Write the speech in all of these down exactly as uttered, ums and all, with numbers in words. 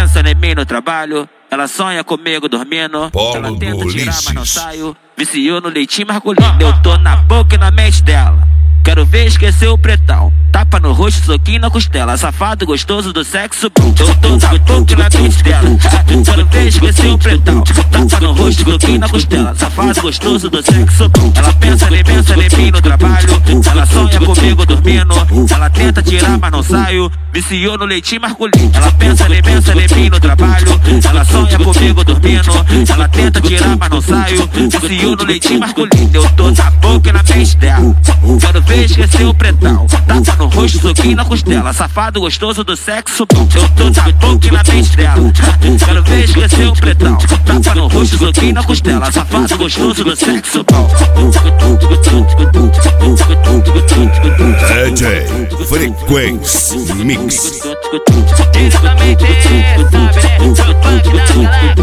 pensa em mim no trabalho, ela sonha comigo dormindo. Paulo Ela tenta tirar, mas não Ulisses. saio. Viciou no leitinho masculino. Eu tô na boca e na mente dela. Quero ver esquecer o pretão. Tapa no rosto, soquinho na costela. Safado gostoso do sexo bom. Eu tô na boca e na mente dela. Quero ver esquecer o pretão. Tapa no rosto, soquinho na costela. Safado gostoso do sexo bom. Ela pensa nem pensa nem mim no trabalho. Ela sonha comigo dormindo. Ela tenta tirar, mas não saio. Viciou no leitinho masculino. Ela pensa nem pensa nem mim no trabalho. Ela sonha comigo dormindo. Ela tenta tirar, mas não saio. Viciou no leitinho masculino. Eu tô na boca e na mente dela. Quero ver esquecer o pretão. Tapa no rosto, soquinho na costela. Safado gostoso do sexo bom. Eu tô na boca e na mente dela. Quero ver esquecer o pretão. Tapa no rosto, soquinho na costela. Safado gostoso do sexo bom. D J Frequência Mix. Diretamente, sabe, né? O funk da galera.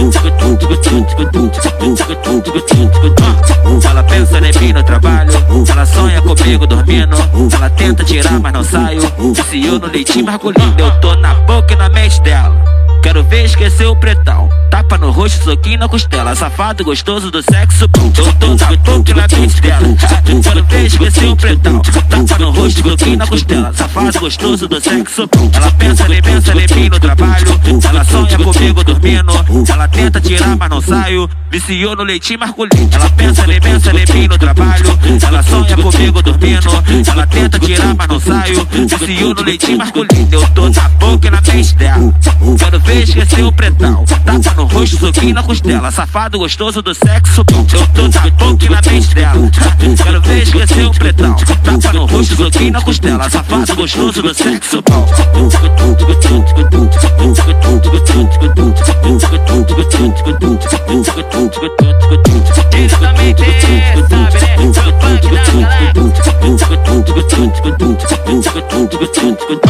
Ela pensa em mim no trabalho. Ela sonha comigo dormindo. Ela tenta tirar, mas não saio. Viciou no leitinho masculino. Eu tô na boca e na mente dela. Quero ver esquecer o pretão. Tapa no rosto, soquinho na costela. Safado gostoso do sexo bom. Eu tô na boca e na mente dela. Quero ver esquecer o pretão. Tapa no rosto, soquinho na costela. Safado gostoso do sexo bom. Ela pensa nem pensa nem mim no trabalho. Ela sonha comigo dormindo. Ela tenta tirar, mas não saio. Viciou no leitinho masculino. Ela pensa nem pensa nem mim no trabalho. Ela sonha comigo dormindo. Ela tenta tirar, mas não saio. Viciou no leitinho masculino. Eu tô na boca e na mente dela. Quero ver esquecer o pretão. Tapa no rosto, soquinho na costela. Safado gostoso do sexo bom. Eu tô na boca e na mente dela. Quero ver esquecer o pretão. Tapa no rosto, soquinho na costela. Safado gostoso do sexo bom. Diretamente, sabe, né? O funk da galera.